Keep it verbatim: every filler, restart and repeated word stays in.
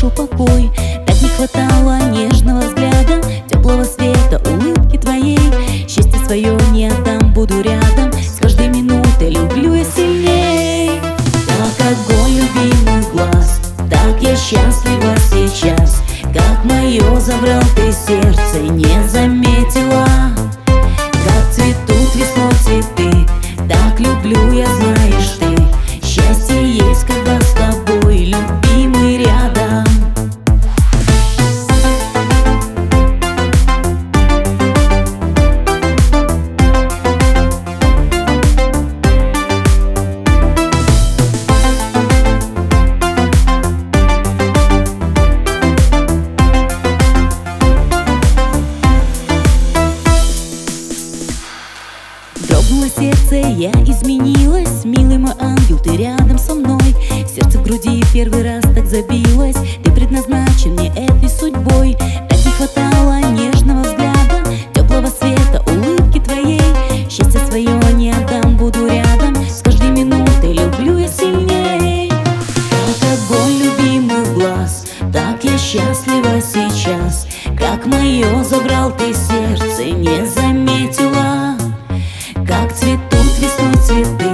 душу покой. Так не хватало нежного взгляда, теплого света, улыбки твоей. Счастье свое не отдам, буду рядом, с каждой минутой люблю я сильней. Как огонь любимый глаз, так я счастлива сейчас. Как мое забрал ты сердце, не заметила. Как цветут весной цветы, так люблю я, знаешь ты. Счастье есть, когда с тобой, любимый, рядом. Дрогнуло сердце, я изменилась. Милый мой ангел, ты рядом со мной. Сердце в груди первый раз так забилось. Ты предназначен мне этой судьбой. Так не хватало нежного взгляда, теплого света, улыбки твоей. Счастье свое не отдам, буду рядом, с каждой минутой люблю я сильней. Как огонь любимый глаз, так я счастлива сейчас. Как мое забрал ты сердце, не заметила. Как цветут весной цветы,